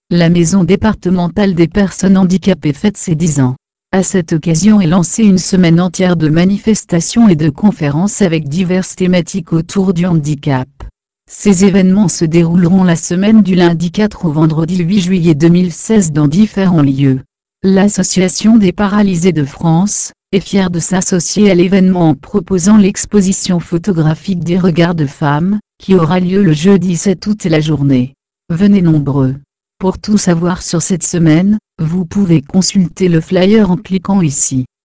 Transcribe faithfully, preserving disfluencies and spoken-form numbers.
La Maison départementale des personnes handicapées fête ses dix ans. À cette occasion est lancée une semaine entière de manifestations et de conférences avec diverses thématiques autour du handicap. Ces événements se dérouleront la semaine du lundi quatre au vendredi huit juillet deux mille seize dans différents lieux. L'Association des paralysés de France est fière de s'associer à l'événement en proposant l'exposition photographique des regards de femmes, qui aura lieu le jeudi sept août et la journée. Venez nombreux. Pour tout savoir sur cette semaine, vous pouvez consulter le flyer en cliquant ici.